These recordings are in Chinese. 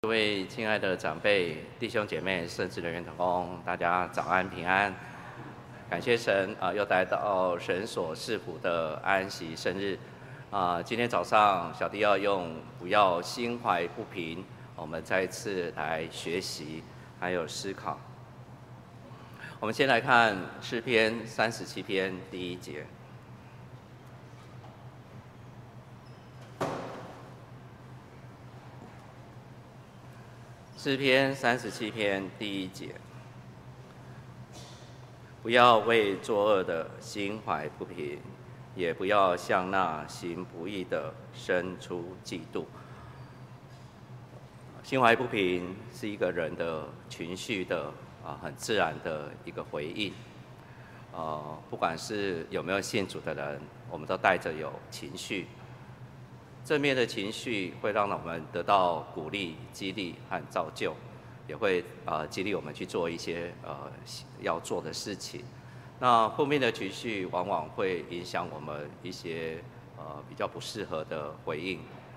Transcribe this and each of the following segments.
各位亲爱的长辈、弟兄姐妹、圣职人员同工，大家早安平安！感谢神又来到神所赐福的安息生日今天早上小弟要用不要心怀不平，我们再一次来学习还有思考。我们先来看诗篇37篇第1节。诗篇37篇第1节，不要为作恶的心怀不平，也不要向那行不义的生出嫉妒。心怀不平是一个人的情绪的很自然的一个回应。不管是有没有信主的人，我们都带着有情绪。正面的情绪会让我们得到鼓励、激励和造就，也会激励我们去做一些要做的事情。那负面的情绪往往会影响我们一些比较不适合的回应。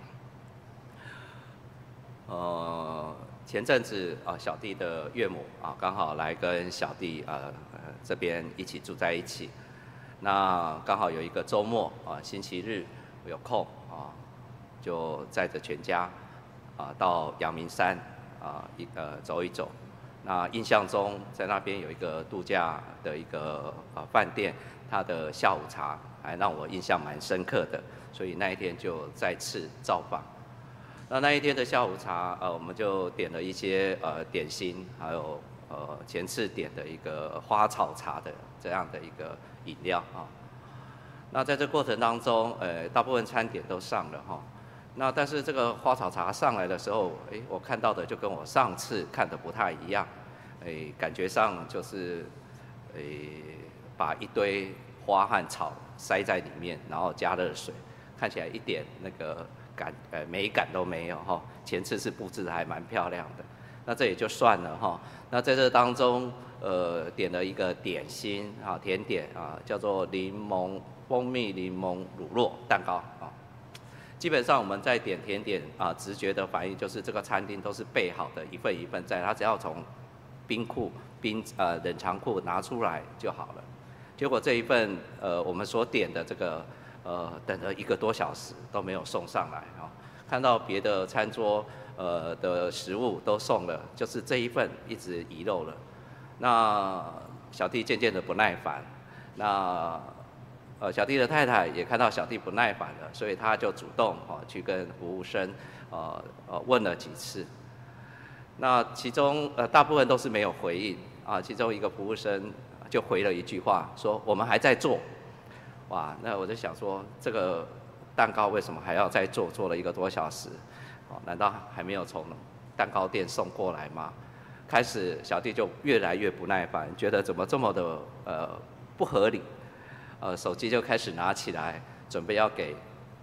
前阵子小弟的岳母刚好来跟小弟这边一起住在一起，那刚好有一个周末星期日有空就载着全家到阳明山走一走。那印象中在那边有一个度假的一个饭店，它的下午茶还让我印象蛮深刻的，所以那一天就再次造访。那一天的下午茶我们就点了一些点心，还有前次点的一个花草茶的这样的一个饮料那在这过程当中大部分餐点都上了那但是这个花草茶上来的时候，我看到的就跟我上次看的不太一样，感觉上就是把一堆花和草塞在里面，然后加热水，看起来一点那个美感都没有前次是布置的还蛮漂亮的，那这也就算了那在这当中点了一个点心甜点叫做蜂蜜柠檬乳酪蛋糕基本上我们在点甜点直觉的反应就是这个餐厅都是备好的一份一份在，它只要从冷藏库拿出来就好了。结果这一份我们所点的这个等了1个多小时都没有送上来看到别的餐桌的食物都送了，就是这一份一直遗漏了。那小弟渐渐的不耐烦，那小弟的太太也看到小弟不耐烦了，所以他就主动去跟服务生问了几次。那其中大部分都是没有回应其中一个服务生就回了一句话说我们还在做。哇，那我就想说这个蛋糕为什么还要再做了1个多小时难道还没有从蛋糕店送过来吗？开始小弟就越来越不耐烦，觉得怎么这么的不合理，手机就开始拿起来准备要给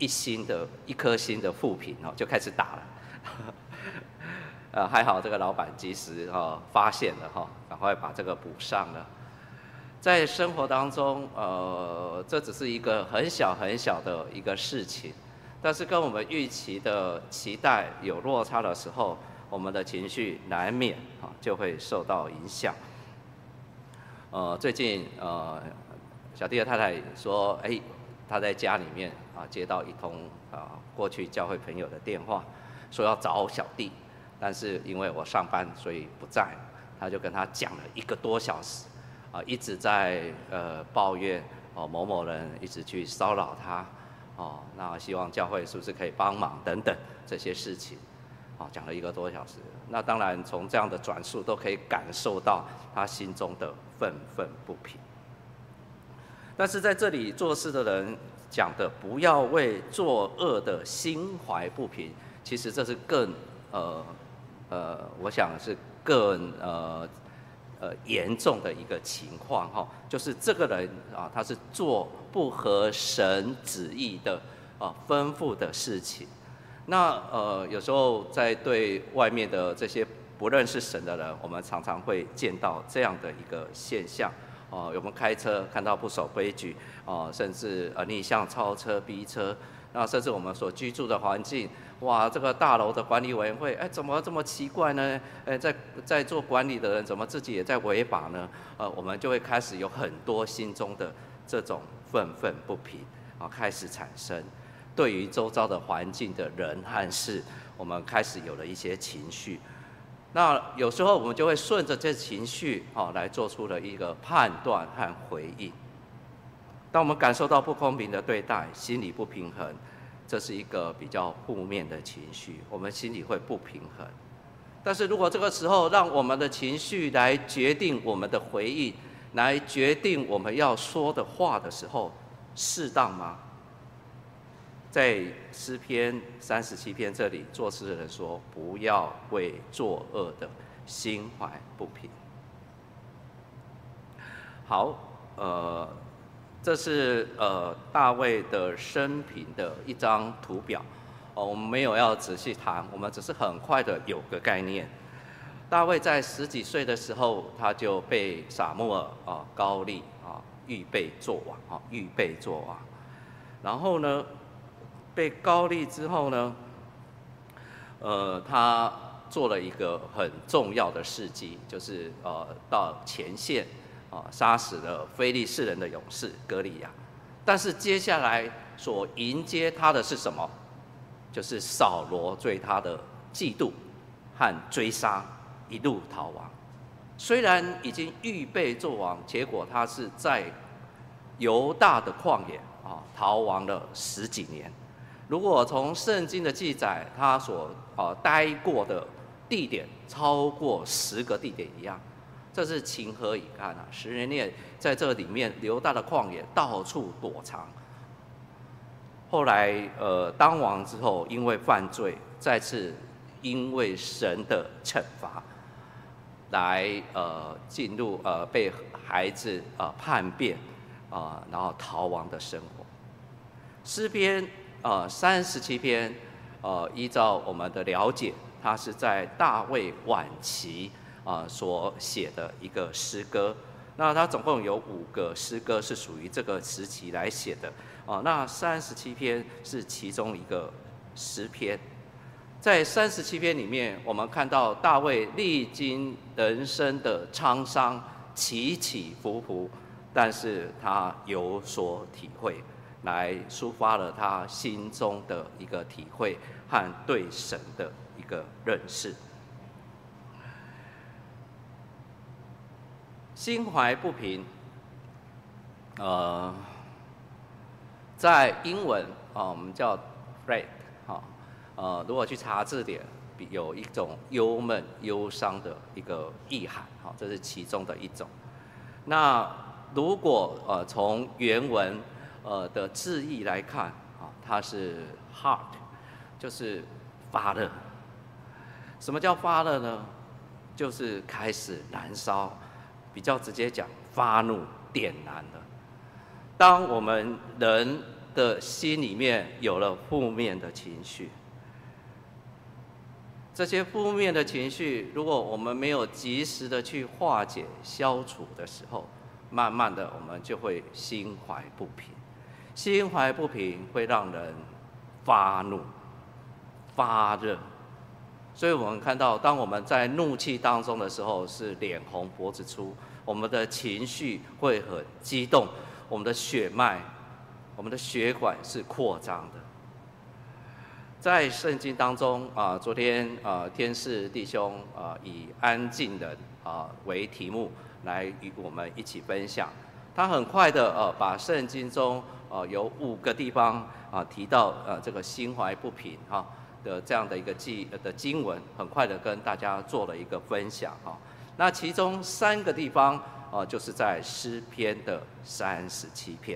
1颗星的负评就开始打了还好这个老板及时发现了赶快把这个补上了。在生活当中这只是一个很小很小的一个事情，但是跟我们预期的期待有落差的时候，我们的情绪难免就会受到影响。最近小弟的太太说她在家里面接到一通过去教会朋友的电话，说要找小弟，但是因为我上班所以不在，他就跟他讲了1个多小时一直在抱怨某某人一直去骚扰他那希望教会是不是可以帮忙等等这些事情讲了1个多小时。那当然从这样的转述都可以感受到他心中的愤愤不平。但是在这里做事的人讲的不要为作恶的心怀不平，其实这是更我想是更严重的一个情况就是这个人他是做不合神旨意的吩咐的事情。那有时候在对外面的这些不认识神的人，我们常常会见到这样的一个现象我们开车看到不守规矩甚至逆向超车、逼车， 那甚至我们所居住的环境，哇，这个大楼的管理委员会，哎，怎么这么奇怪呢？哎，在做管理的人怎么自己也在违法呢？我们就会开始有很多心中的这种愤愤不平啊，开始产生。对于周遭的环境的人和事，我们开始有了一些情绪。那有时候我们就会顺着这情绪来做出了一个判断和回应。当我们感受到不公平的对待，心理不平衡，这是一个比较负面的情绪，我们心里会不平衡。但是如果这个时候让我们的情绪来决定我们的回应，来决定我们要说的话的时候，适当吗？在诗篇37篇这里，作诗的人说：“不要为作恶的心怀不平。”好，这是大卫的生平的一张图表。我们没有要仔细谈，我们只是很快的有个概念。大卫在10几岁的时候，他就被撒母耳膏立预备做王预备做王。然后呢，被膏立之后呢，他做了一个很重要的事迹，就是到前线杀死了非利士人的勇士歌利亚。但是接下来所迎接他的是什么？就是扫罗对他的嫉妒和追杀，一路逃亡。虽然已经预备做王，结果他是在犹大的旷野逃亡了10几年。如果从圣经的记载，他所待过的地点超过10个地点一样，这是情何以堪啊！10年内在这里面犹大的旷野到处躲藏。后来当王之后，因为犯罪，再次因为神的惩罚，来进入被孩子叛变然后逃亡的生活。诗篇37篇依照我们的了解，它是在大卫晚期所写的一个诗歌。那它总共有5个诗歌是属于这个时期来写的那37篇是其中一个诗篇。在37篇里面，我们看到大卫历经人生的沧桑，起起伏伏，但是他有所体会，来抒发了他心中的一个体会和对神的一个认识。心怀不平，在英文我们叫 fret 如果去查字典，有一种忧闷、忧伤的一个意涵这是其中的一种。那如果从原文的字义来看它是 heart， 就是发热。什么叫发热呢？就是开始燃烧。比较直接讲，发怒点燃了。当我们人的心里面有了负面的情绪，这些负面的情绪，如果我们没有及时的去化解、消除的时候，慢慢的我们就会心怀不平。心怀不平会让人发怒、发热。所以我们看到，当我们在怒气当中的时候，是脸红脖子粗，我们的情绪会很激动，我们的血脉、我们的血管是扩张的。在圣经当中昨天天使弟兄以安静人为题目来与我们一起分享。他很快的把圣经中有5个地方提到这个心怀不平的这样的一个经文，很快的跟大家做了一个分享那其中3个地方就是在诗篇的37篇，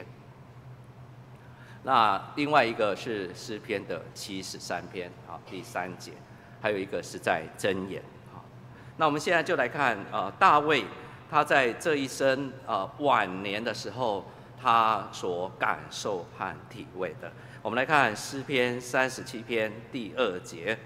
那另外一个是诗篇的73篇第3节，还有一个是在箴言那我们现在就来看大卫他在这一生晚年的时候，他所感受和体会的。我们来看诗篇37篇第2节。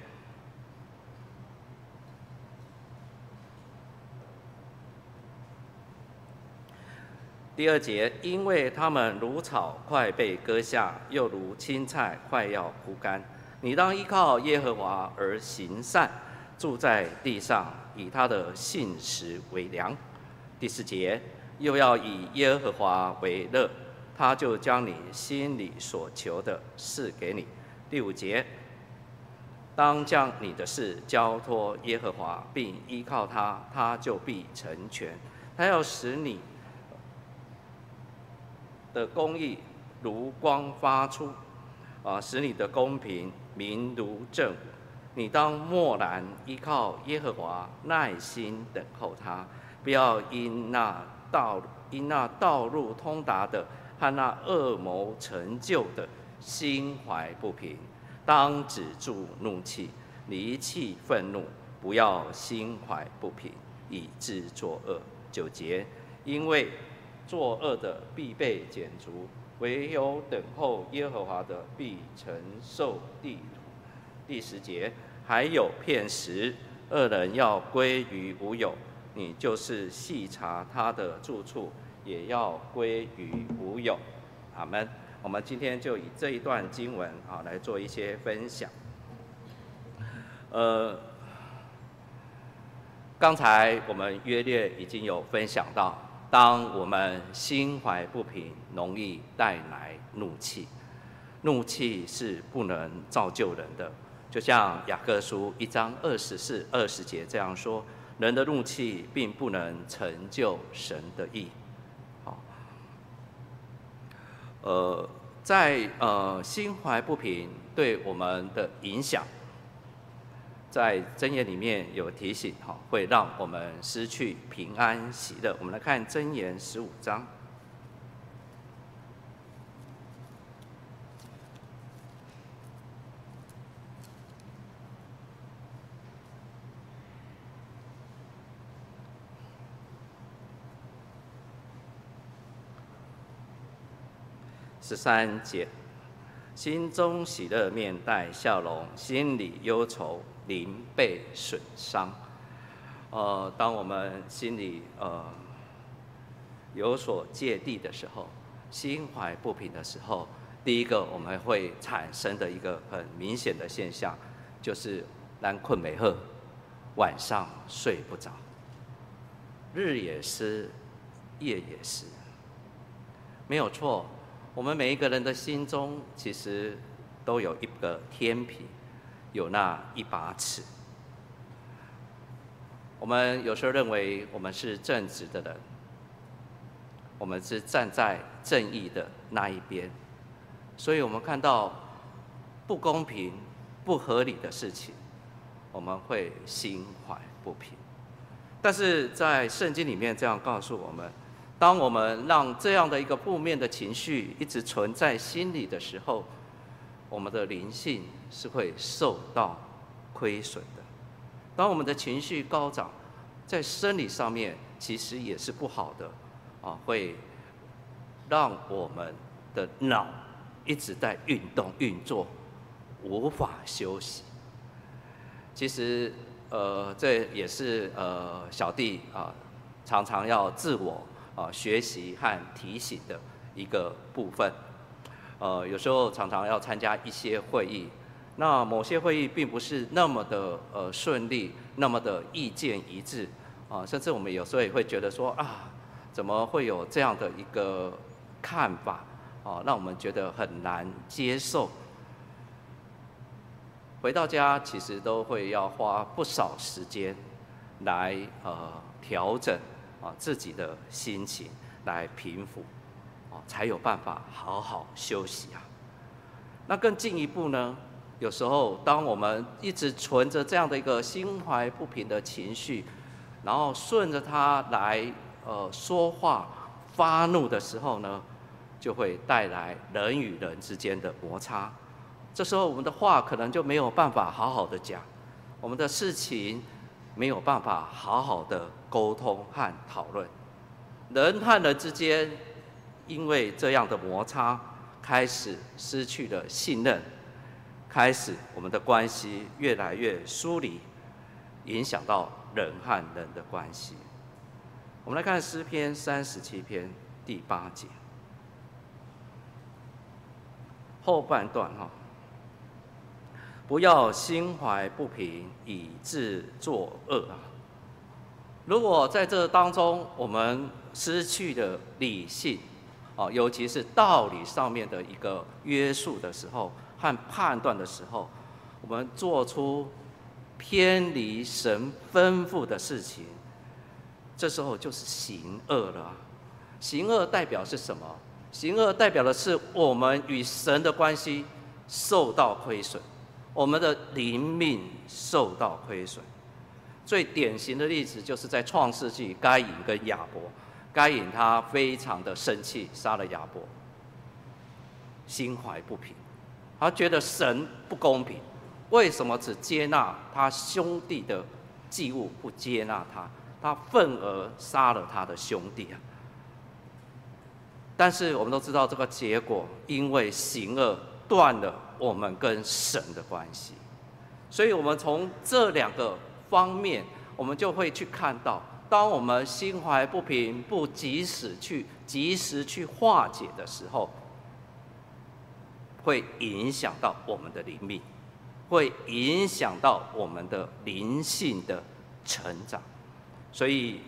第2节，因为他们如草快被割下，又如青菜快要枯干。你当依靠耶和华而行善，住在地上，以他的信实为粮。第4节，又要以耶和华为乐，他就将你心里所求的赐给你。第5节，当将你的事交托耶和华，并依靠他，他就必成全。他要使你的公义如光发出，使你的公平明如正午。你当默然依靠耶和华，耐心等候他，不要因那道路通达的和那恶谋成就的心怀不平。当止住怒气，离弃愤怒，不要心怀不平，以致作恶。9节，因为作恶的必被剪除，唯有等候耶和华的必承受地土。第10节，还有片时，恶人要归于无有，你就是细查他的住处，也要归于无有。阿们。我们今天就以这一段经文来做一些分享。刚才我们约略已经有分享到，当我们心怀不平，容易带来怒气。怒气是不能造就人的，就像雅各书1章24、20节这样说：人的怒气并不能成就神的义。在心怀不平对我们的影响，在箴言里面有提醒，会让我们失去平安喜乐。我们来看箴言15章。13节，心中喜乐，面带笑容；心里忧愁，灵被损伤。当我们心里有所芥蒂的时候，心怀不平的时候，第一个我们会产生的一个很明显的现象，就是咱困没好，晚上睡不着，日也思，夜也思。没有错。我们每一个人的心中，其实都有一个天平，有那一把尺。我们有时候认为我们是正直的人，我们是站在正义的那一边，所以我们看到不公平、不合理的事情，我们会心怀不平。但是在圣经里面这样告诉我们，当我们让这样的一个负面的情绪一直存在心里的时候，我们的灵性是会受到亏损的。当我们的情绪高涨，在生理上面其实也是不好的，会让我们的脑一直在运动运作，无法休息。其实这也是小弟常常要自我学习和提醒的一个部分。有时候常常要参加一些会议，那某些会议并不是那么的顺利，那么的意见一致甚至我们有时候也会觉得说怎么会有这样的一个看法让我们觉得很难接受。回到家其实都会要花不少时间来调整自己的心情，来平复才有办法好好休息那更进一步呢，有时候当我们一直存着这样的一个心怀不平的情绪，然后顺着它来说话发怒的时候呢，就会带来人与人之间的摩擦。这时候我们的话可能就没有办法好好的讲，我们的事情没有办法好好的沟通和讨论。人和人之间因为这样的摩擦，开始失去了信任，开始我们的关系越来越疏离，影响到人和人的关系。我们来看诗篇37篇第8节后半段哈，不要心怀不平，以致作恶啊。如果在这当中我们失去了理性，尤其是道理上面的一个约束的时候和判断的时候，我们做出偏离神吩咐的事情，这时候就是行恶了。行恶代表是什么？行恶代表的是我们与神的关系受到亏损，我们的灵命受到亏损。最典型的例子就是在创世纪，该隐跟亚伯。该隐他非常的生气，杀了亚伯，心怀不平，他觉得神不公平，为什么只接纳他兄弟的祭物，不接纳他？他愤而杀了他的兄弟啊！但是我们都知道这个结果，因为行恶断了我们跟神的关系，所以我们从这2个方面，我们就会去看到，当我们心怀不平，不及时去化解的时候，会影响到我们的灵命，会影响到我们的灵性的成长。所以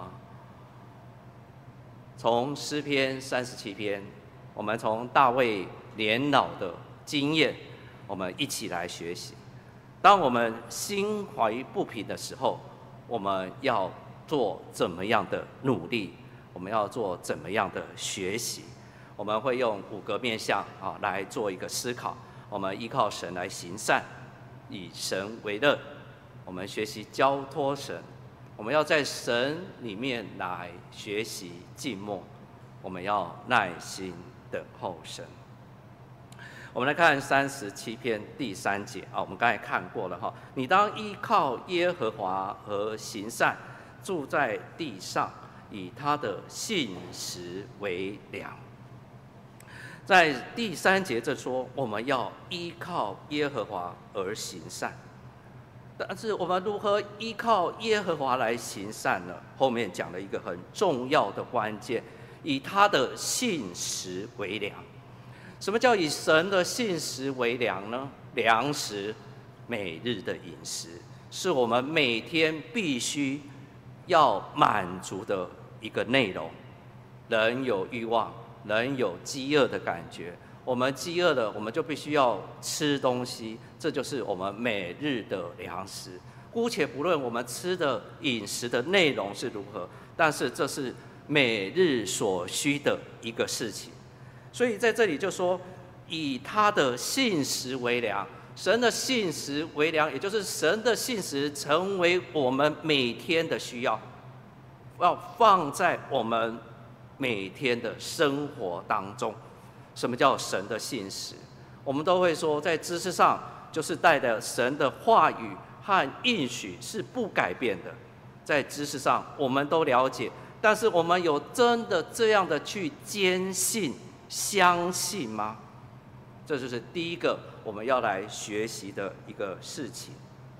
从诗篇37篇，我们从大卫年老的经验，我们一起来学习。当我们心怀不平的时候，我们要做怎么样的努力？我们要做怎么样的学习？我们会用5个面向来做一个思考。我们依靠神来行善，以神为乐。我们学习交托神，我们要在神里面来学习静默。我们要耐心等候神。我们来看37篇第3节我们刚才看过了哈。你当依靠耶和华和行善，住在地上，以他的信实为粮。在第3节这说，我们要依靠耶和华而行善。但是我们如何依靠耶和华来行善呢？后面讲了一个很重要的关键，以他的信实为粮。什么叫以神的信实为粮呢？粮食，每日的饮食，是我们每天必须要满足的一个内容。人有欲望，人有饥饿的感觉，我们饥饿了，我们就必须要吃东西，这就是我们每日的粮食。姑且不论我们吃的饮食的内容是如何，但是这是每日所需的一个事情。所以在这里就说，以他的信实为粮。神的信实为粮，也就是神的信实成为我们每天的需要，要放在我们每天的生活当中。什么叫神的信实？我们都会说，在知识上就是带着神的话语和应许是不改变的，在知识上我们都了解，但是我们有真的这样的去坚信、相信吗？这就是第一个我们要来学习的一个事情。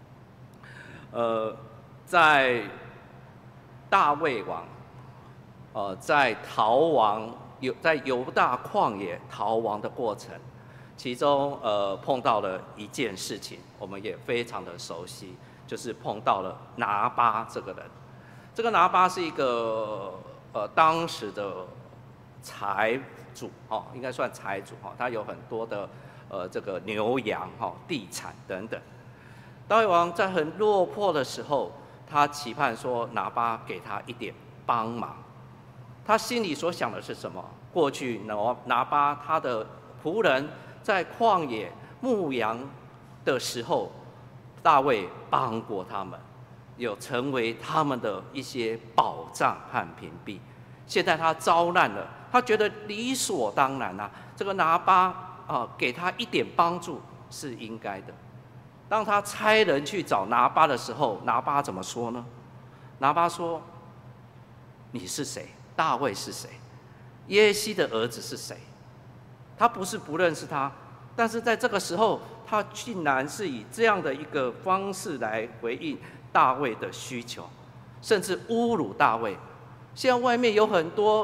在大卫王，在逃亡，在犹大旷野逃亡的过程，其中碰到了一件事情，我们也非常的熟悉，就是碰到了拿巴这个人。这个拿巴是一个当时的财主应该算财主他有很多的这个牛羊地产等等。大卫王在很落魄的时候，他期盼说拿巴给他一点帮忙。他心里所想的是什么？过去拿巴他的仆人在旷野牧羊的时候，大卫帮过他们，有成为他们的一些保障和屏蔽。现在他遭难了，他觉得理所当然这个拿巴给他一点帮助是应该的。当他差人去找拿巴的时候，拿巴怎么说呢？拿巴说：“你是谁？大卫是谁？耶西的儿子是谁？”他不是不认识他，但是在这个时候，他竟然是以这样的一个方式来回应大卫的需求，甚至侮辱大卫。现在外面有很多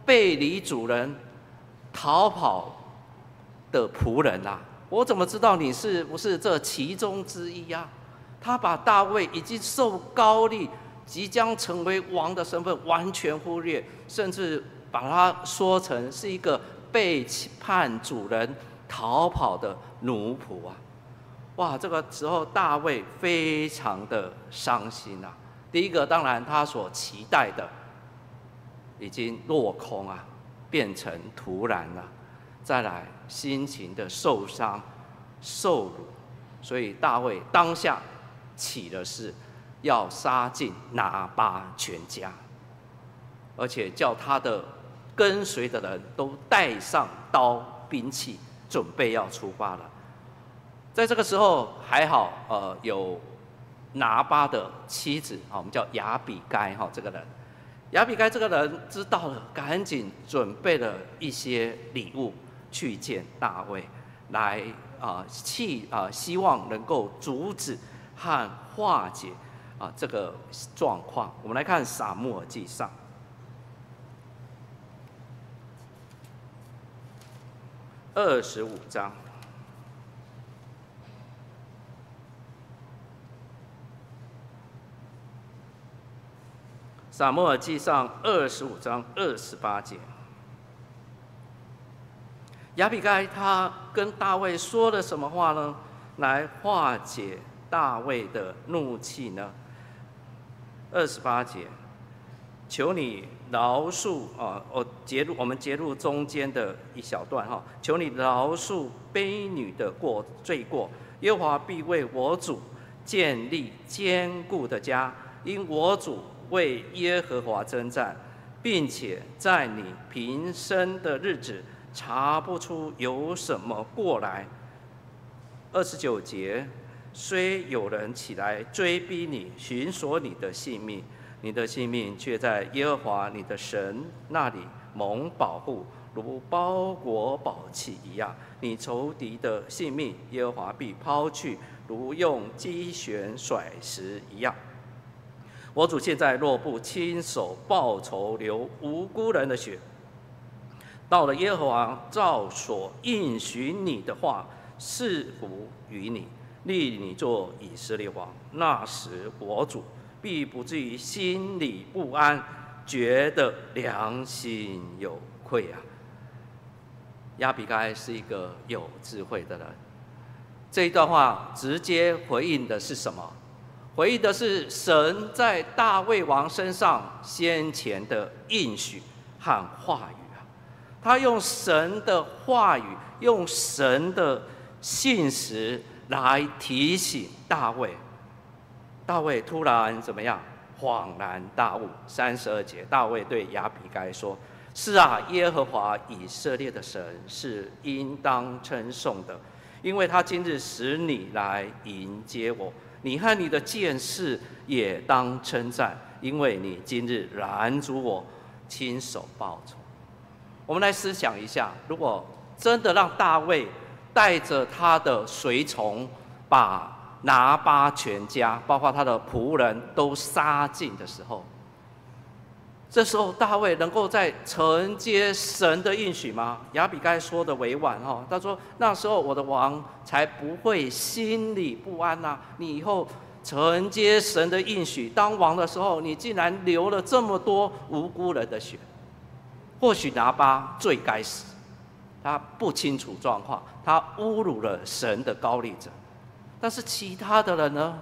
背离主人逃跑的仆人啊，我怎么知道你是不是这其中之一啊？他把大卫已经受膏立、即将成为王的身份完全忽略，甚至把他说成是一个背叛主人、逃跑的奴仆啊！哇，这个时候大卫非常的伤心啊。第一个，当然他所期待的已经落空啊，变成徒然了。再来，心情的受伤、受辱，所以大卫当下起的是要杀尽拿八全家，而且叫他的跟随的人都带上刀兵器，准备要出发了。在这个时候还好，有拿巴的妻子，我们叫亚比该这个人，亚比该这个人知道了，赶紧准备了一些礼物去见大卫，来希望能够阻止和化解这个状况。我们来看撒母耳记上25章。撒母耳记上25章28节，亚比该他跟大卫说了什么话呢？来化解大卫的怒气呢？28节，求你饶恕我们截录中间的一小段哈，求你饶恕卑女的罪过，耶和华必为我主建立坚固的家，因我主为耶和华征战，并且在你平生的日子查不出有什么过来。29节，虽有人起来追逼你，寻索你的性命，你的性命却在耶和华你的神那里蒙保护，如包裹宝器一样。你仇敌的性命，耶和华必抛去，如用机旋甩石一样。我主现在若不亲手报仇，流无辜人的血，到了耶和华照所应许你的话赐福于你，立你做以色列王，那时我主必不至于心里不安，觉得良心有愧啊。亚比该是一个有智慧的人，这一段话直接回应的是什么？回应的是神在大卫王身上先前的应许和话语啊。他用神的话语，用神的信实来提醒大卫。大卫突然怎么样？恍然大悟。32节，大卫对亚比该说：“是啊，耶和华以色列的神是应当称颂的，因为他今日使你来迎接我。你和你的剑士也当称赞，因为你今日拦阻我，亲手报仇。”我们来思想一下，如果真的让大卫带着他的随从，把拿巴全家，包括他的仆人都杀尽的时候，这时候大卫能够再承接神的应许吗？亚比该说的委婉哈，他说那时候我的王才不会心里不安呐。你以后承接神的应许，当王的时候，你竟然流了这么多无辜人的血。或许拿巴罪该死，他不清楚状况，他侮辱了神的膏立者。但是其他的人呢？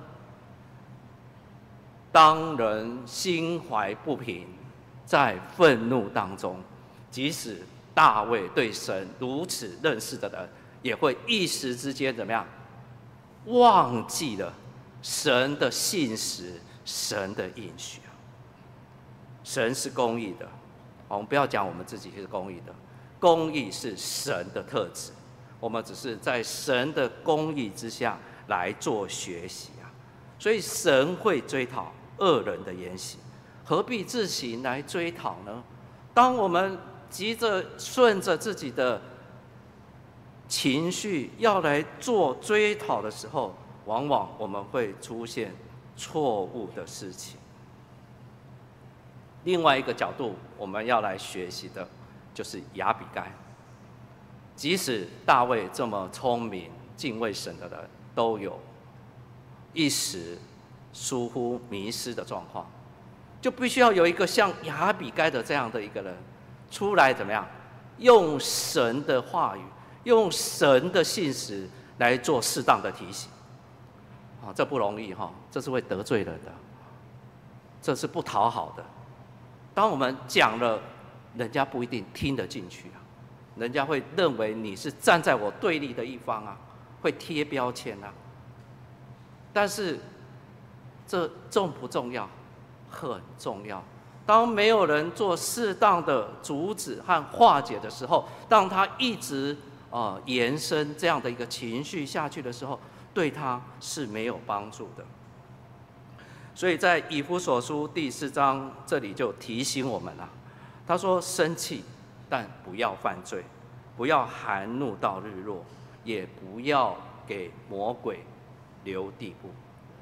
当人心怀不平，在愤怒当中，即使大卫对神如此认识的人，也会一时之间怎么样？忘记了神的信实，神的应许啊。神是公义的，我们不要讲我们自己是公义的，公义是神的特质，我们只是在神的公义之下来做学习啊。所以神会追讨恶人的言行，何必自行来追讨呢？当我们急着顺着自己的情绪要来做追讨的时候，往往我们会出现错误的事情。 另外一个角度，我们要来学习的，就是亚比该。即使大卫这么聪明、敬畏神的人，都有一时疏忽、迷失的状况，就必须要有一个像亚比该的这样的一个人出来，怎么样？用神的话语，用神的信实来做适当的提醒。这不容易哈，这是会得罪人的，这是不讨好的。当我们讲了，人家不一定听得进去啊，人家会认为你是站在我对立的一方啊，会贴标签啊。但是这重不重要？很重要。当没有人做适当的阻止和化解的时候，当他一直延伸这样的一个情绪下去的时候，对他是没有帮助的。所以在以弗所书第4章这里就提醒我们了，他说：生气，但不要犯罪，不要含怒到日落，也不要给魔鬼留地步。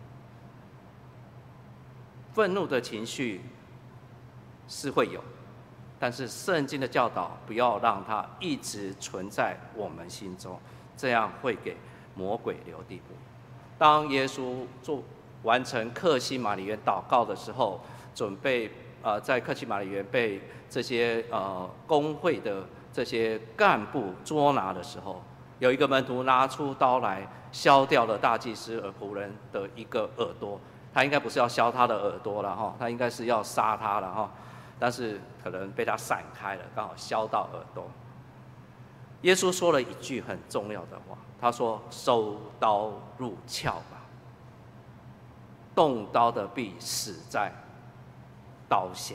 愤怒的情绪是会有，但是圣经的教导不要让它一直存在我们心中，这样会给魔鬼留地步。当耶稣完成客西马尼园祷告的时候，准备在客西马尼园被这些公会的这些干部捉拿的时候，有一个门徒拿出刀来削掉了大祭司仆人的一个耳朵。他应该不是要削他的耳朵了哈，他应该是要杀他了哈，但是可能被他闪开了，刚好削到耳朵。耶稣说了一句很重要的话，他说：收刀入鞘吧。动刀的必死在刀下。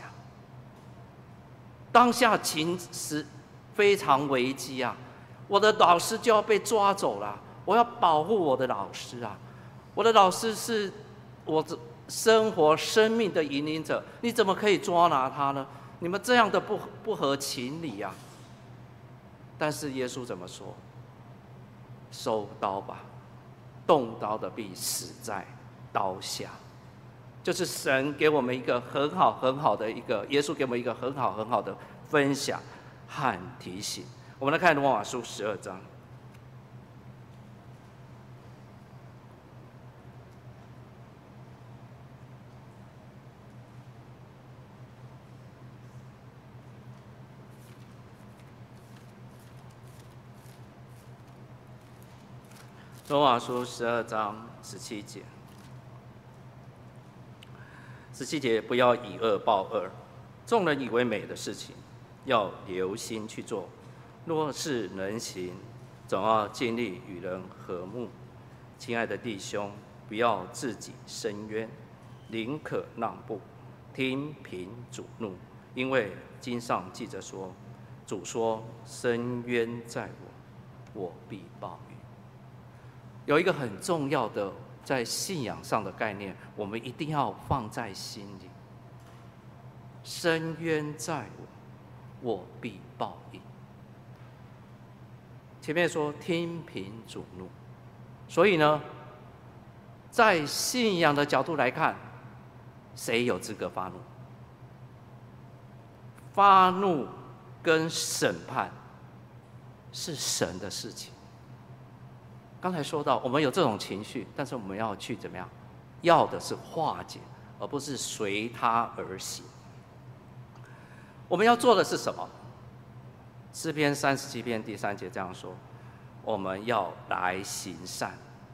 当下情势非常危机啊！我的老师就要被抓走了，我要保护我的老师啊！我的老师是我生活生命的引领者，你怎么可以抓拿他呢？你们这样的不合情理啊！但是耶稣怎么说？收刀吧，动刀的必死在刀下。就是神给我们一个很好的一个，耶稣给我们一个很好的分享和提醒。我们来看罗马书12章。罗马书12章17节。17节，不要以恶报恶，众人以为美的事情，要留心去做。若是能行，总要尽力与人和睦。亲爱的弟兄，不要自己伸冤，宁可让步，听凭主怒。因为经上记着说，主说：伸冤在我，我必报应。有一个很重要的在信仰上的概念，我们一定要放在心里。伸冤在我，我必报应。前面说听凭主怒，所以呢，在信仰的角度来看，谁有资格发怒？发怒跟审判是神的事情。刚才说到，我们有这种情绪，但是我们要去怎么样？要的是化解，而不是随它而行。我们要做的是什么？诗篇37篇第3节这样说：我们要来行善。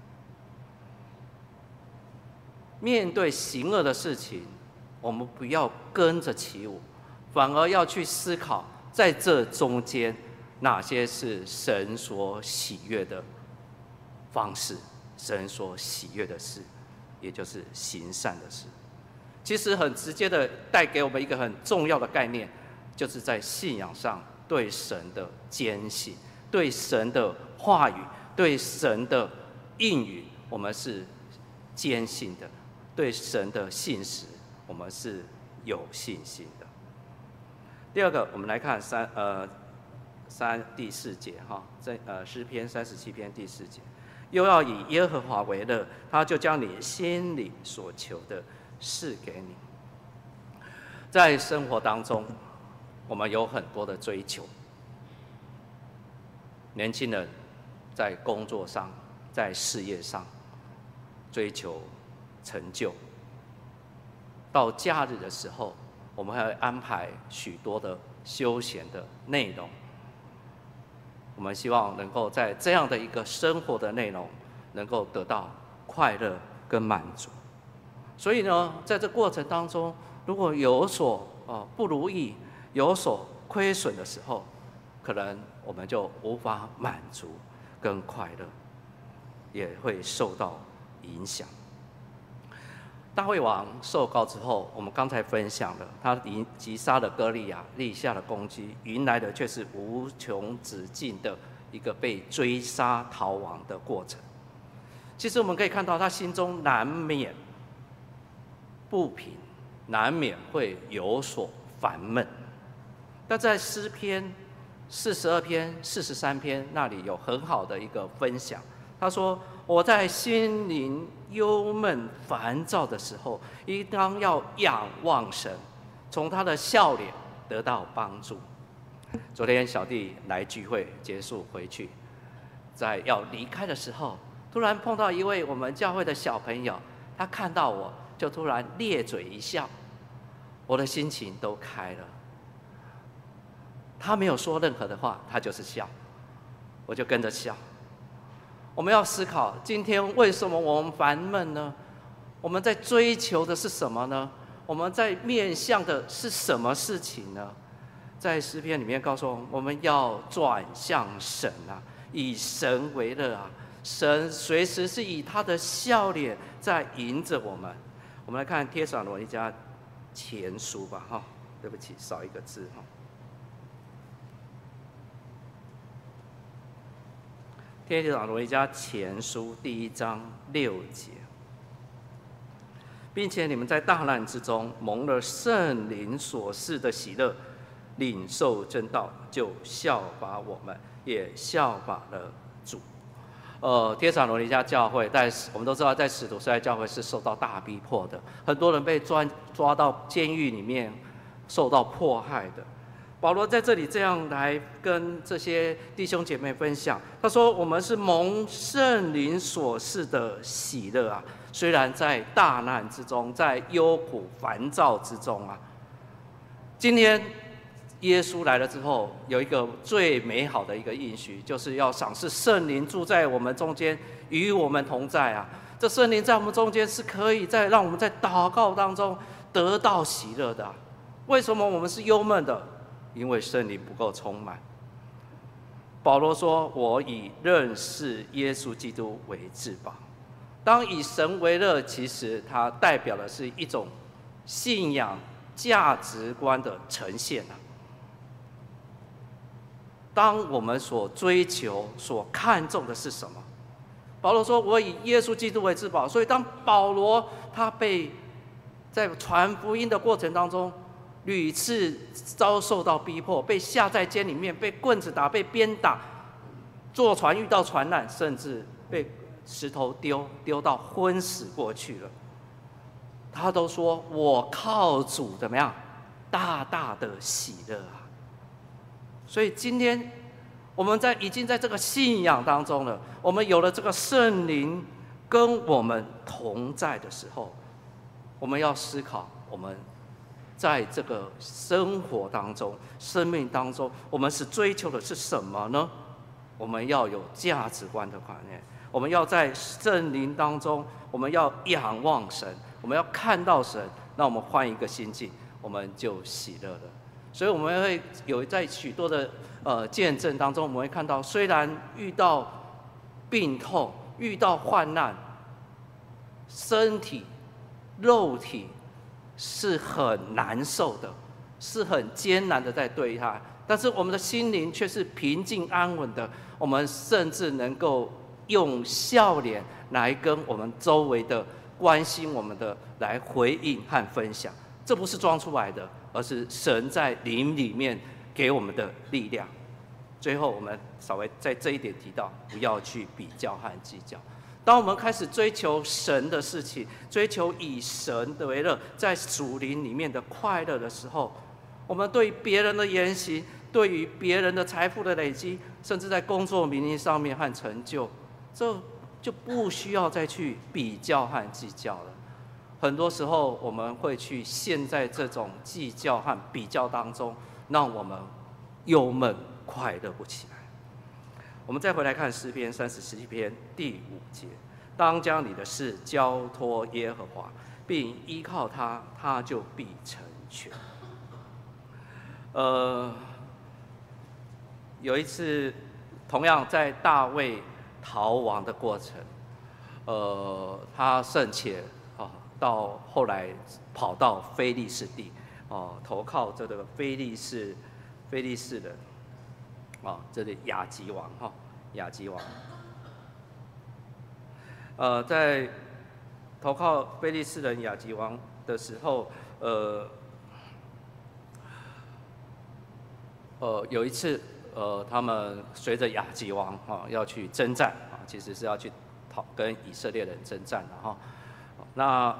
面对行恶的事情，我们不要跟着起舞，反而要去思考，在这中间哪些是神所喜悦的方式，神所喜悦的事，也就是行善的事。其实很直接的带给我们一个很重要的概念，就是在信仰上对神的坚信，对神的话语，对神的应许，我们是坚信的；对神的信实，我们是有信心的。第二个，我们来看第4节哈，在诗篇37篇第4节。又要以耶和华为乐，他就将你心里所求的赐给你。 在生活当中，我们有很多的追求。年轻人在工作上、在事业上追求成就。到假日的时候，我们还会安排许多的休闲的内容。我们希望能够在这样的一个生活的内容，能够得到快乐跟满足。所以呢，在这过程当中，如果有所不如意、有所亏损的时候，可能我们就无法满足跟快乐，也会受到影响。大卫王受膏之后，我们刚才分享了，他击杀了歌利亚，立下了功绩，迎来的却是无穷止境的一个被追杀逃亡的过程。其实我们可以看到，他心中难免不平，难免会有所烦闷。但在诗篇42篇、43篇那里有很好的一个分享，他说：“我在心灵忧闷烦躁的时候，应当要仰望神，从他的笑脸得到帮助。”昨天小弟来聚会结束回去，在要离开的时候，突然碰到一位我们教会的小朋友，他看到我就突然咧嘴一笑，我的心情都开了。他没有说任何的话，他就是笑，我就跟着笑。我们要思考，今天为什么我们烦闷呢？我们在追求的是什么呢？我们在面向的是什么事情呢？在诗篇里面告诉我们，我们要转向神啊，以神为乐啊。神随时是以他的笑脸在迎着我们。我们来看帖撒罗尼迦前书吧，哈，对不起，少一个字哈。帖撒罗尼迦前书第1章6节，并且你们在大难之中蒙了圣灵所赐的喜乐，领受真道，就效法我们，也效法了主。帖撒罗尼迦教会，我们都知道，在使徒时代教会是受到大逼迫的，很多人被抓到监狱里面，受到迫害的。保罗在这里这样来跟这些弟兄姐妹分享，他说：“我们是蒙圣灵所赐的喜乐啊，虽然在大难之中，在忧苦烦躁之中啊。今天耶稣来了之后，有一个最美好的一个应许，就是要赏赐圣灵住在我们中间，与我们同在啊。这圣灵在我们中间是可以让我们在祷告当中得到喜乐的啊。为什么我们是忧闷的？因为圣灵不够充满。保罗说：“我以认识耶稣基督为至宝。”当以神为乐，其实它代表的是一种信仰价值观的呈现啊。当我们所追求、所看重的是什么？保罗说：“我以耶稣基督为至宝。”所以，当保罗他在传福音的过程当中，屡次遭受到逼迫，被下在监里面，被棍子打，被鞭打，坐船遇到船难，甚至被石头丢到昏死过去了。他都说：“我靠主怎么样，大大的喜乐啊！”所以今天我们已经在这个信仰当中了，我们有了这个圣灵跟我们同在的时候，我们要思考，我们在这个生活当中、生命当中，我们是追求的是什么呢？我们要有价值观的观念，我们要在圣灵当中，我们要仰望神，我们要看到神，那我们换一个心境，我们就喜乐了。所以我们会有在许多的见证当中，我们会看到，虽然遇到病痛、遇到患难，身体、肉体是很难受的，是很艰难的在对待，但是我们的心灵却是平静安稳的。我们甚至能够用笑脸来跟我们周围的关心我们的来回应和分享，这不是装出来的，而是神在灵里面给我们的力量。最后，我们稍微在这一点提到，不要去比较和计较。 当我们开始追求神的事情，追求以神为乐，在属灵里面的快乐的时候，我们对别人的言行，对于别人的财富的累积，甚至在工作名利上面和成就，这就不需要再去比较和计较了。很多时候，我们会去陷在这种计较和比较当中，让我们忧闷快乐不起来。我们再回来看诗篇37篇第5节：当将你的事交托耶和华，并依靠他，他就必成全。有一次，同样在大卫逃亡的过程，他甚且到后来跑到非利士地，投靠这个非利士人。这里亚吉王亚吉王，在投靠非利士人亚吉王的时候，有一次，他们随着亚吉王要去征战其实是要去跟以色列人征战的那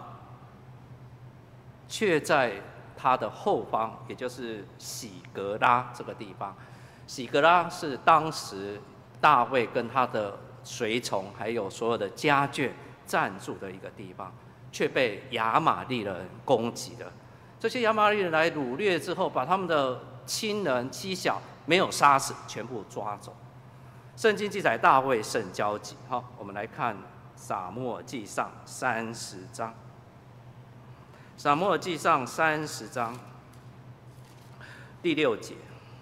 却在他的后方，也就是喜格拉这个地方。喜格拉是当时大卫跟他的随从还有所有的家眷暂住的一个地方，却被亚玛力人攻击了。这些亚玛力人来掳掠之后，把他们的亲人妻小没有杀死，全部抓走。圣经记载大卫甚焦急。我们来看撒母耳记上30章。撒母耳记上30章第6节。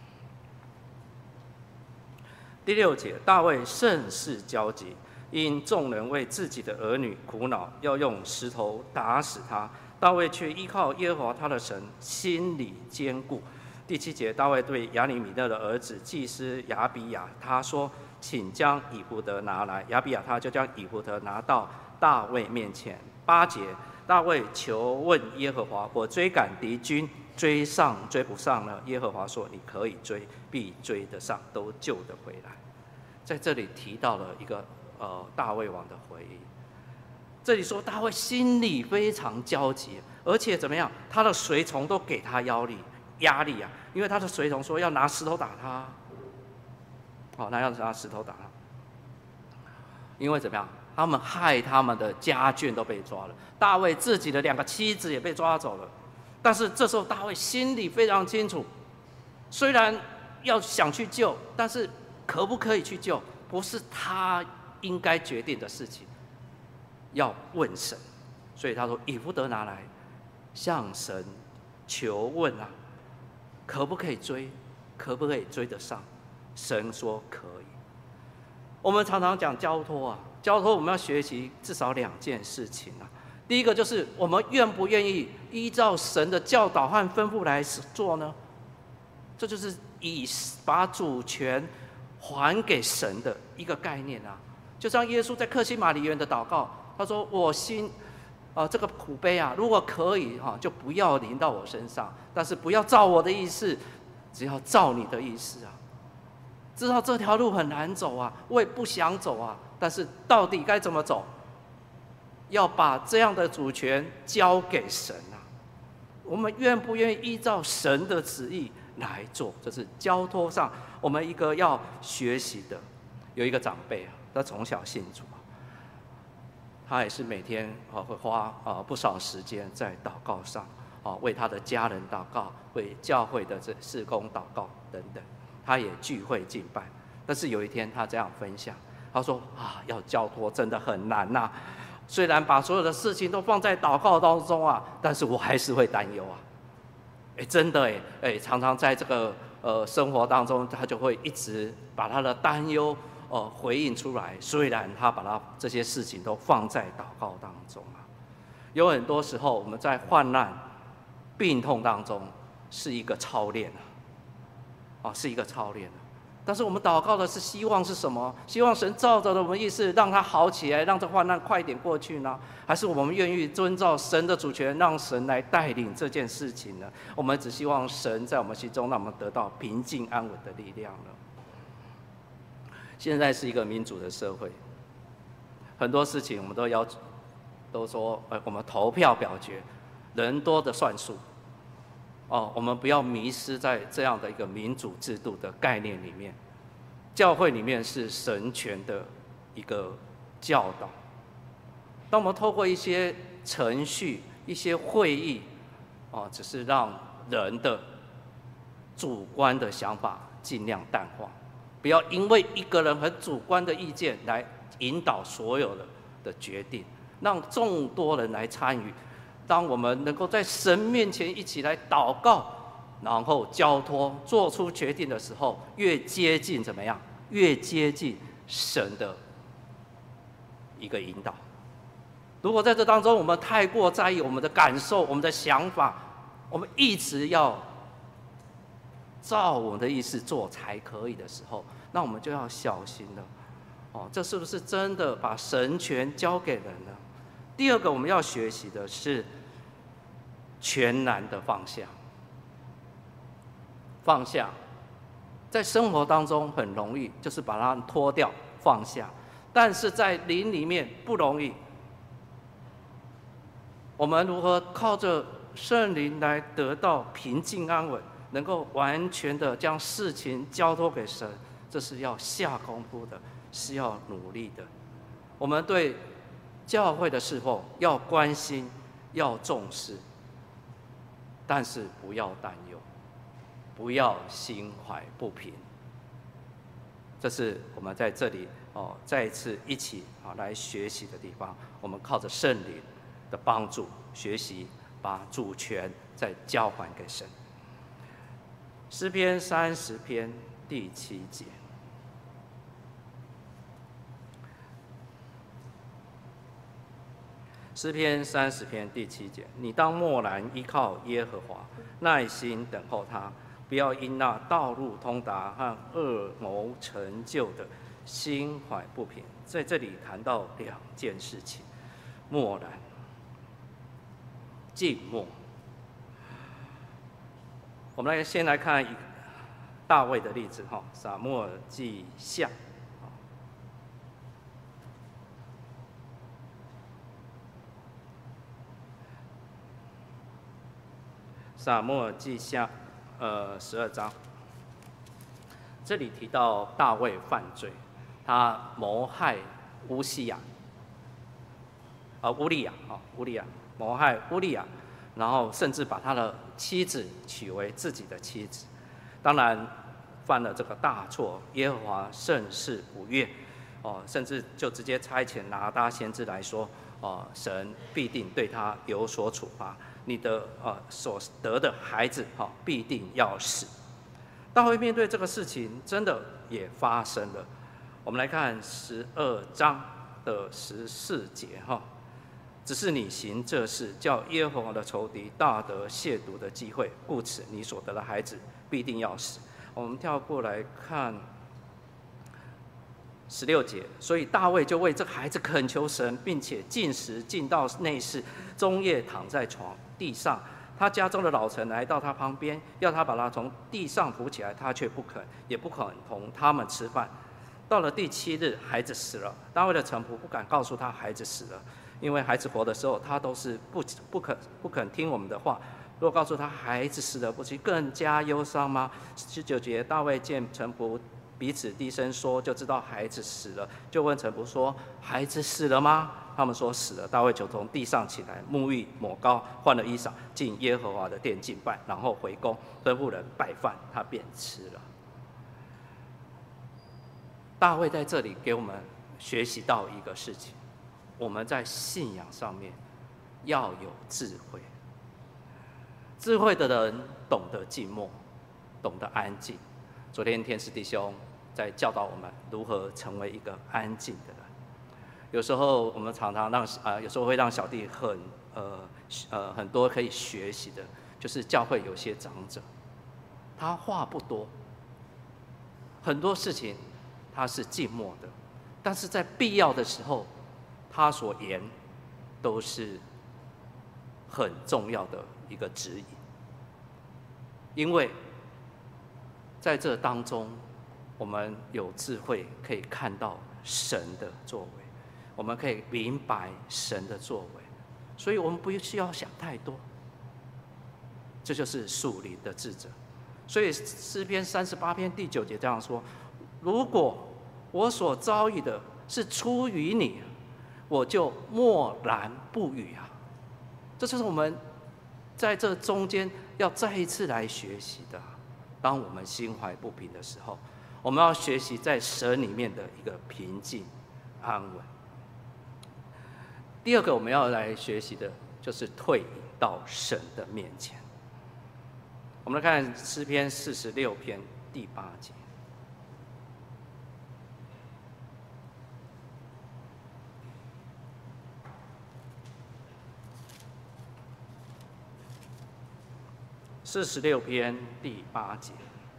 第6节，大卫甚是焦急，因众人为自己的儿女苦恼，要用石头打死他。大卫却依靠耶和华他的神，心里坚固。第7节，大卫对亚里米勒的儿子祭司亚比亚他说：“请将以弗得拿来。”亚比亚他就将以弗得拿到大卫面前。8节，大卫求问耶和华：“我追赶敌军，追上追不上了。”耶和华说：“你可以追，必追得上，都救得回来。”在这里提到了一个大卫王的回忆。这里说大卫心里非常焦急，而且怎么样？他的随从都给他压力啊，因为他的随从说要拿石头打他。那要拿石头打他，因为怎么样？他们害他们的家眷都被抓了，大卫自己的2个妻子也被抓走了。但是这时候大卫心里非常清楚，虽然要想去救，但是可不可以去救，不是他应该决定的事情，要问神。所以他说：“以弗得拿来，向神求问啊，可不可以追？可不可以追得上？”神说可以。我们常常讲交托交托我们要学习至少2件事情第一个就是我们愿不愿意依照神的教导和吩咐来做呢？这就是以把主权还给神的一个概念就像耶稣在客西马尼园的祷告，他说：“我心这个苦杯如果可以就不要临到我身上，但是不要照我的意思，只要照你的意思知道这条路很难走我也不想走但是到底该怎么走？要把这样的主权交给神我们愿不愿意依照神的旨意来做？这是交托上我们一个要学习的。有一个长辈他从小信主他也是每天会花不少时间在祷告上为他的家人祷告，为教会的这事工祷告等等。他也聚会敬拜，但是有一天他这样分享，他说要交托真的很难虽然把所有的事情都放在祷告当中但是我还是会担忧真的常常在这个生活当中，他就会一直把他的担忧回应出来。虽然他把他这些事情都放在祷告当中有很多时候我们在患难、病痛当中是一个操练是一个操练但是我们祷告的是希望是什么？希望神照着我们意思让他好起来，让这患难快点过去呢？还是我们愿意遵照神的主权，让神来带领这件事情呢？我们只希望神在我们心中让我们得到平静安稳的力量呢？现在是一个民主的社会， 很多事情我们都说，我们投票表决，人多的算数。我们不要迷失在这样的一个民主制度的概念里面。教会里面是神权的一个教导。当我们透过一些程序、一些会议，只是让人的主观的想法尽量淡化，不要因为一个人很主观的意见来引导所有的决定，让众多人来参与。当我们能够在神面前一起来祷告，然后交托做出决定的时候，越接近怎么样？越接近神的一个引导。如果在这当中我们太过在意我们的感受、我们的想法，我们一直要照我们的意思做才可以的时候，那我们就要小心了。这是不是真的把神权交给人呢？第二个我们要学习的是全然的放下。放下，在生活当中很容易，就是把它脱掉、放下，但是在灵里面不容易。我们如何靠着圣灵来得到平静安稳，能够完全的将事情交托给神，这是要下功夫的，是要努力的。我们对教会的侍奉要关心，要重视，但是不要担忧，不要心怀不平。这是我们在这里再一次一起来学习的地方。我们靠着圣灵的帮助学习，把主权再交还给神。诗篇30篇第7节。诗篇30篇第7节，你当默然依靠耶和华，耐心等候他，不要因那道路通达和恶谋成就的心怀不平。在这里谈到2件事情：默然、静默。我们先来看大卫的例子，撒母耳记下。撒母耳记下12章，这里提到大卫犯罪，他谋害乌利亚，谋害乌利亚，然后甚至把他的妻子娶为自己的妻子，当然犯了这个大错，耶和华甚是不悦，甚至就直接差遣拿答先知来说，神必定对他有所处罚。你的所得的孩子必定要死。大卫面对这个事情，真的也发生了。我们来看12章的14节只是你行这事，叫耶和华的仇敌大得亵渎的机会，故此你所得的孩子必定要死。我们跳过来看16节，所以大卫就为这个孩子恳求神，并且进食进到内室，终夜躺在地上。他家中的老臣来到他旁边，要他把他从地上扶起来，他却不肯，也不肯同他们吃饭。到了第7日，孩子死了。大卫的臣仆不敢告诉他孩子死了，因为孩子活的时候，他都是不肯听我们的话。如果告诉他孩子死了，不是更加忧伤吗？19节，大卫见臣仆彼此低声说，就知道孩子死了，就问臣仆说：“孩子死了吗？”他们说死了。大卫就从地上起来，沐浴抹膏，换了衣裳，进耶和华的殿敬拜，然后回宫，吩咐人摆饭，他便吃了。大卫在这里给我们学习到一个事情：我们在信仰上面要有智慧。智慧的人懂得静默，懂得安静。昨天天使弟兄在教导我们如何成为一个安静的人。有时候我们常常有时候会让小弟很多可以学习的，就是教会有些长者，他话不多，很多事情他是静默的，但是在必要的时候，他所言都是很重要的一个指引，因为在这当中，我们有智慧可以看到神的作为。 我们可以明白神的作为，所以我们不需要想太多。这就是属灵的智者。所以诗篇38篇第9节这样说：如果我所遭遇的是出于你，我就默然不语啊。这就是我们在这中间要再一次来学习的。当我们心怀不平的时候，我们要学习在神里面的一个平静安稳。第二个我们要来学习的就是退隐到神的面前。我们来看诗篇46篇第8节。46篇第8节，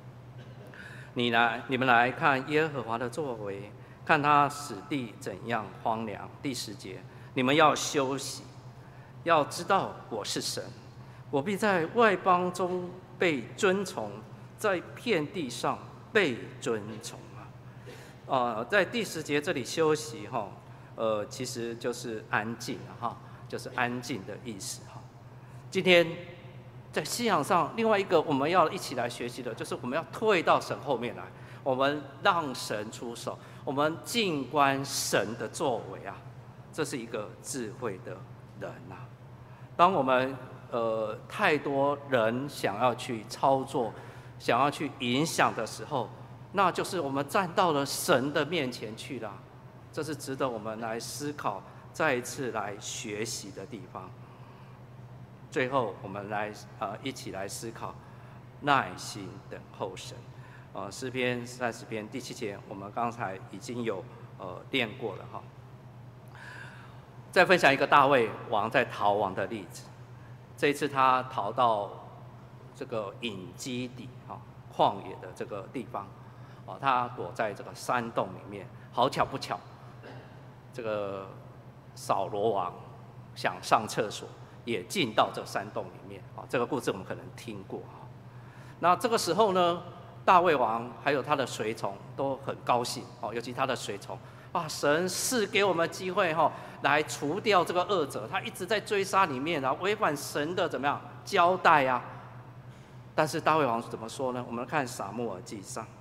你们来看耶和华的作为，看他使地怎样荒凉。第10节，你们要休息，要知道我是神，我必在外邦中被尊崇，在遍地上被尊崇啊。在第10节这里休息哈，其实就是安静哈，就是安静的意思哈。今天在信仰上，另外一个我们要一起来学习的，就是我们要退到神后面来，我们让神出手，我们静观神的作为啊，这是一个智慧的人啊。当我们太多人想要去操作、想要去影响的时候，那就是我们站到了神的面前去了。这是值得我们来思考、再一次来学习的地方。最后，我们来一起来思考，耐心等候神。诗篇30篇第7节，我们刚才已经有练过了哈。再分享一个大卫王在逃亡的例子。这一次他逃到这个隐基底旷野的这个地方，他躲在这个山洞里面。好巧不巧，这个扫罗王想上厕所，也进到这山洞里面啊，这个故事我们可能听过啊。那这个时候呢，大卫王还有他的随从都很高兴哦，尤其他的随从啊，神是给我们机会哈，来除掉这个恶者，他一直在追杀里面啊，违反神的怎么样交代啊。但是大卫王怎么说呢？我们看撒母耳记上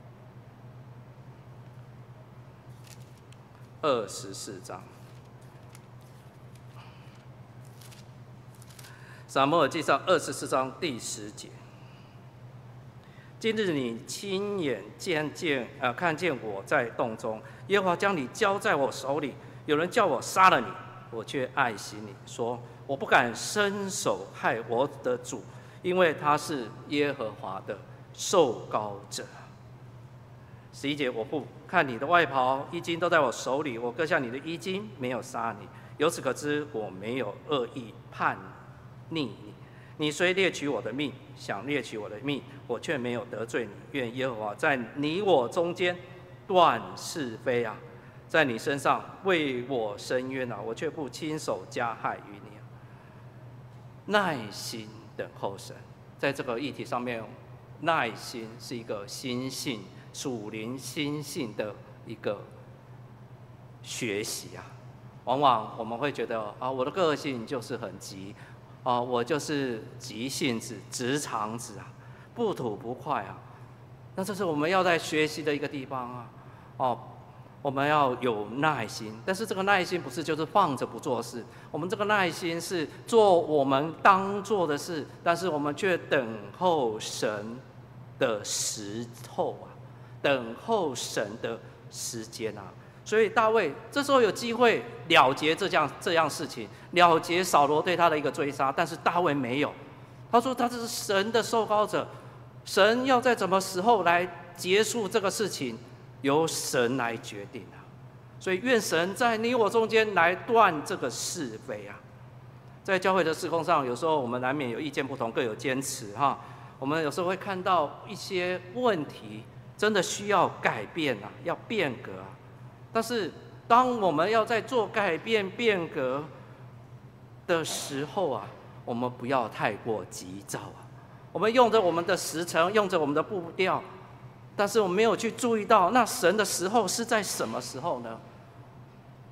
24章。撒母耳记上24章第10节，今日你亲眼看见我在洞中，耶和华将你交在我手里。有人叫我杀了你，我却爱惜你，说我不敢伸手害我的主，因为他是耶和华的受膏者。11节，我不看你的外袍衣襟都在我手里，我割下你的衣襟，没有杀你。由此可知，我没有恶意叛逆你。你虽猎取我的命，想猎取我的命，我却没有得罪你。愿耶和华在你我中间断是非啊，在你身上为我伸冤啊，我却不亲手加害于你。耐心等候神，在这个议题上面，耐心是一个心性属灵心性的一个学习啊。往往我们会觉得啊，我的个性就是很急啊，我就是急性子、直肠子啊，不吐不快啊。那这是我们要在学习的一个地方啊。哦，我们要有耐心，但是这个耐心不是就是放着不做事，我们这个耐心是做我们当做的事，但是我们却等候神的时候啊，等候神的时间啊。所以大卫这时候有机会了结这样事情，了结扫罗对他的一个追杀，但是大卫没有。他说他这是神的受膏者，神要在什么时候来结束这个事情，由神来决定啊。所以愿神在你我中间来断这个是非啊。在教会的事工上，有时候我们难免有意见不同，各有坚持哈。我们有时候会看到一些问题，真的需要改变啊，要变革啊。但是，当我们要在做改变、变革的时候啊，我们不要太过急躁啊。我们用着我们的时程，用着我们的步调，但是我们没有去注意到，那神的时候是在什么时候呢？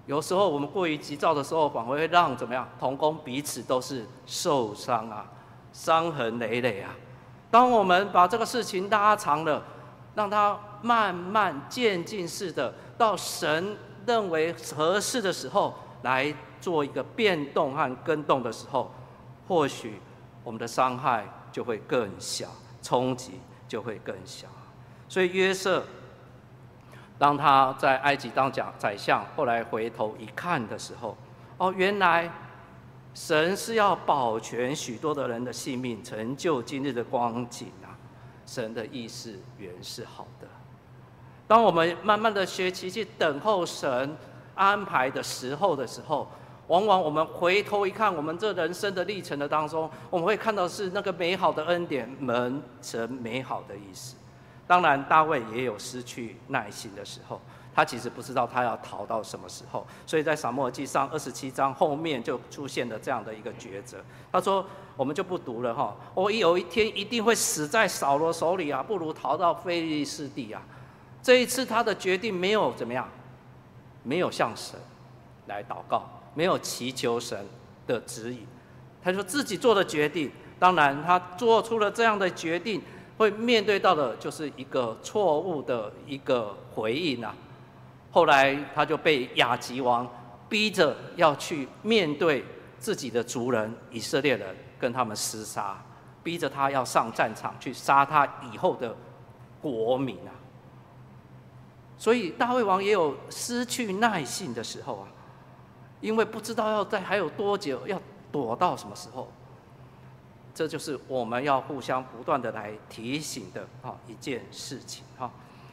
有时候我们过于急躁的时候，反而会让怎么样？同工彼此都是受伤啊，伤痕累累啊。当我们把这个事情拉长了，让它慢慢渐进式的到神认为合适的时候，来做一个变动和更动的时候，或许我们的伤害就会更小，冲击就会更小。所以约瑟，当他在埃及当宰相，后来回头一看的时候，原来神是要保全许多的人的性命，成就今日的光景啊！神的意思原是好的。当我们慢慢的学习去等候神安排的时候，往往我们回头一看，我们这人生的历程的当中，我们会看到是那个美好的恩典，神美好的意思。当然，大卫也有失去耐心的时候，他其实不知道他要逃到什么时候，所以在撒母耳记上27章后面就出现了这样的一个抉择。他说：“我们就不读了哈，我有一天一定会死在扫罗手里啊，不如逃到非利士地啊。”这一次他的决定没有怎么样，没有向神来祷告，没有祈求神的指引，他就自己做的决定。当然，他做出了这样的决定，会面对到的就是一个错误的一个回应啊。后来他就被亚吉王逼着要去面对自己的族人以色列人，跟他们厮杀，逼着他要上战场去杀他以后的国民啊。所以大卫王也有失去耐性的时候啊，因为不知道还有多久，要躲到什么时候。这就是我们要互相不断的来提醒的一件事情哈。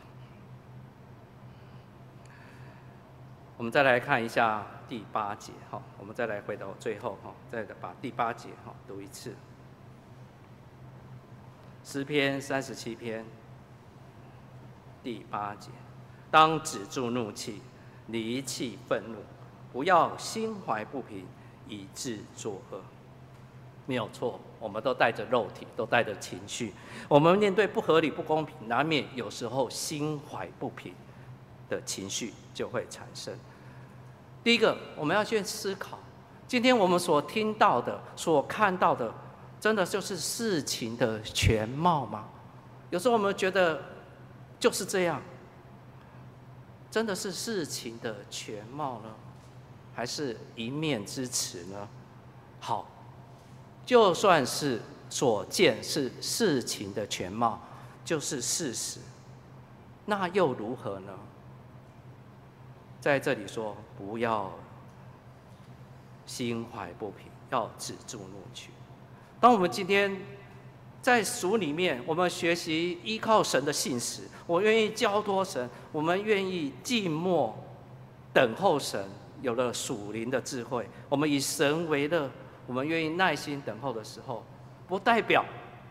我们再来看一下第8节哈，我们再来回到最后哈，再把第8节读一次。诗篇37篇第8节。当止住怒气，离弃愤怒，不要心怀不平，以致作恶。没有错，我们都带着肉体，都带着情绪。我们面对不合理、不公平，难免有时候心怀不平的情绪就会产生。第一个，我们要去思考，今天我们所听到的、所看到的，真的就是事情的全貌吗？有时候我们觉得就是这样。真的是事情的全貌呢，还是一面之词呢？好，就算是所见是事情的全貌，就是事实，那又如何呢？在这里说，不要心怀不平，要止住怒气。当我们今天在属里面，我们学习依靠神的信实，我愿意交托神，我们愿意静默等候神，有了属灵的智慧，我们以神为乐，我们愿意耐心等候的时候，不代表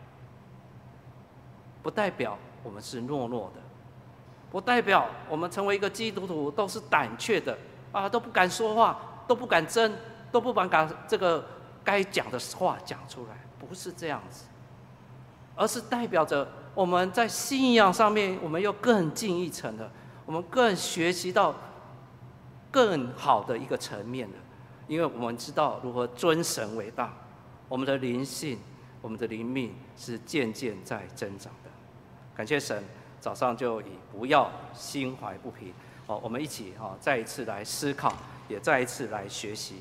我们是懦弱的，不代表我们成为一个基督徒都是胆怯的啊，都不敢说话，都不敢争，都不敢把这个该讲的话讲出来，不是这样子。而是代表着我们在信仰上面，我们又更进一层了，我们更学习到更好的一个层面了。因为我们知道如何尊神为大，我们的灵性、我们的灵命是渐渐在增长的。感谢神，早上就以不要心怀不平，我们一起再一次来思考，也再一次来学习。